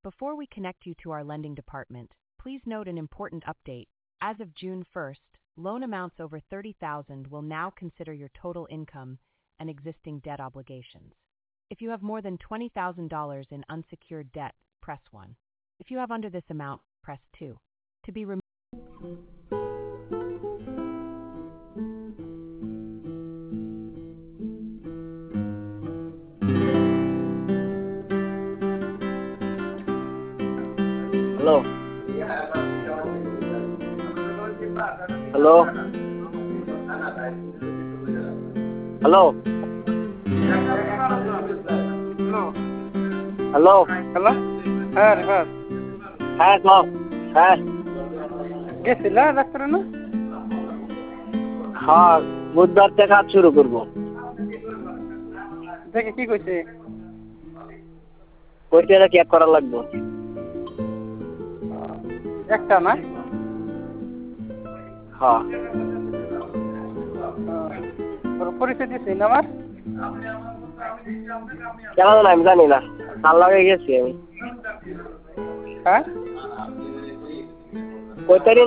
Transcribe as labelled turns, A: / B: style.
A: Before we connect you to our lending department, please note an important update. As of June 1st, loan amounts over $30,000 will now consider your total income and existing debt obligations. If you have more than $20,000 in unsecured debt, press 1. If you have under this amount, press 2. To be removed.
B: Hello. Hello. Hello. Hello.
C: Hello হ্যাঁ রিফাত
B: হ্যাঁ কও হ্যাঁ
C: গেছিলা doctor না
B: হ্যাঁ বুধবার থেকে কাজ শুরু করবো
C: দেখে কি কইছে
B: কইটা চেক করা লাগবে
C: একটা না
B: হ্যাঁ
C: পরিচয় দিছি না আমার
B: কেন আমি জানি না কাল লাগে গেছি আমি
C: হ্যাঁ
B: কই তারিখ